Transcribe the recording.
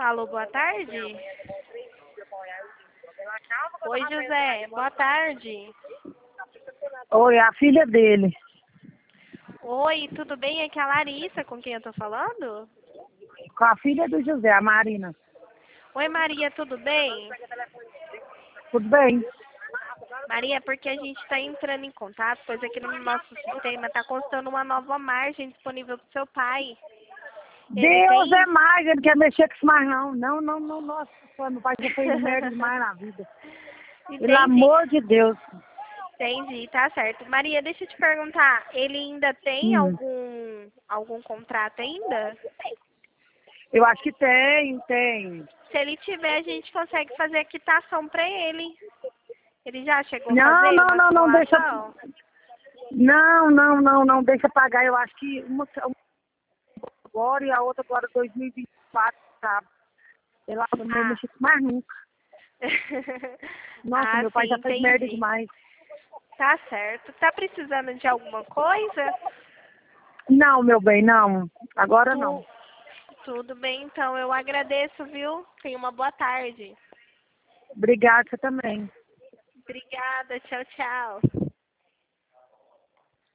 Alô, boa tarde. Oi, José, boa tarde. Oi, a filha dele. Oi, tudo bem? Aqui é a Larissa, com quem eu tô falando? Com a filha do José, a Marina. Oi, Maria, tudo bem? Tudo bem? Maria, porque a gente está entrando em contato, pois aqui no nosso sistema está constando uma nova margem disponível para o seu pai. Ele Deus tem... é mais, ele quer mexer com isso mais não. Não, nossa, meu pai já fez merda demais na vida. Pelo Entendi, amor de Deus. entendi, tá certo. Maria, deixa eu te perguntar, ele ainda tem Hum. algum contrato ainda? Eu acho que tem. Se ele tiver, a gente consegue fazer a quitação para ele. Ele já chegou a fazer uma Não, deixa. simulação? Não, deixa pagar. Eu acho que uma agora e a outra agora 2024, sabe? Pelo amor não Ah. mexer com mais nunca. Nossa, Ah, meu pai sim, já fez merda entendi. demais. Tá certo. Tá precisando de alguma coisa? Não, meu bem, não. Agora não. Tudo bem, então. Eu agradeço, viu? Tenha uma boa tarde. Obrigada, você também. Obrigada. Tchau, tchau.